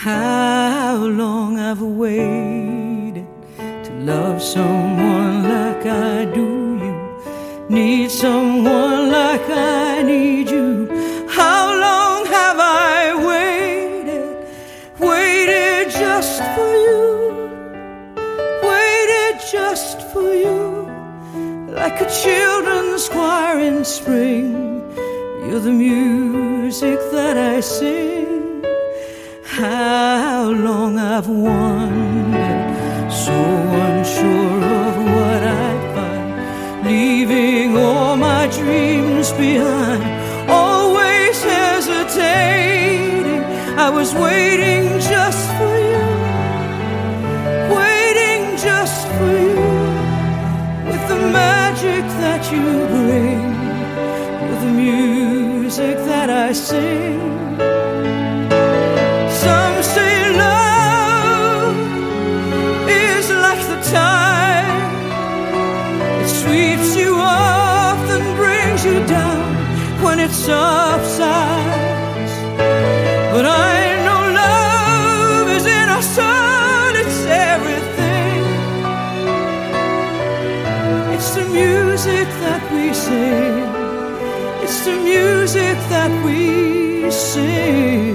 How long I've waited to love someone like I do. You need someone like I need you. How long have I waited just for you, waited just for you, like a children's choir in spring. You're the music that I sing. How long I've wondered, so unsure of what I'd find, leaving all my dreams behind, always hesitating. I was waiting just for you, waiting just for you, with the magic that you bring, with the music that I sing. Some say love is like the tide, it sweeps you up and brings you down when it subsides. But I know love is in our soul, it's everything. It's the music that we sing, it's the music that we sing.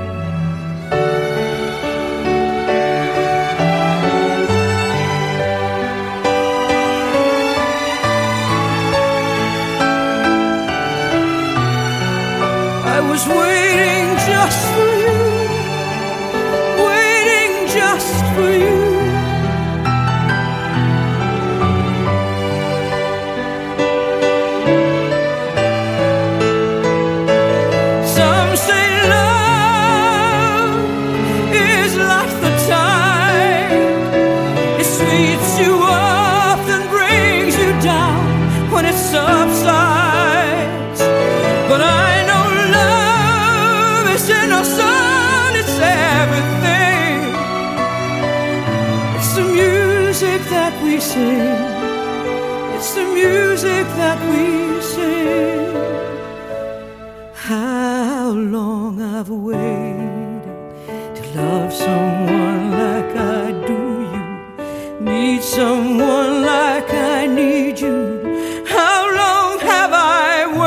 I was waiting just for you, waiting just for you. Some say love is like the tide, it sweeps you up and brings you down when it subsides. But I know love is in our sun, it's everything. It's the music that we sing, it's the music that we sing. How long I've waited to love someone like I do. You need someone like I need you. How long have I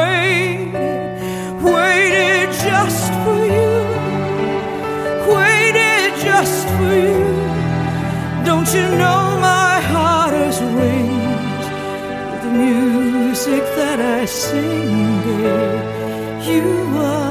waited just for you, waited just for you. Don't you know my heart has wings with the music that I sing, babe? You are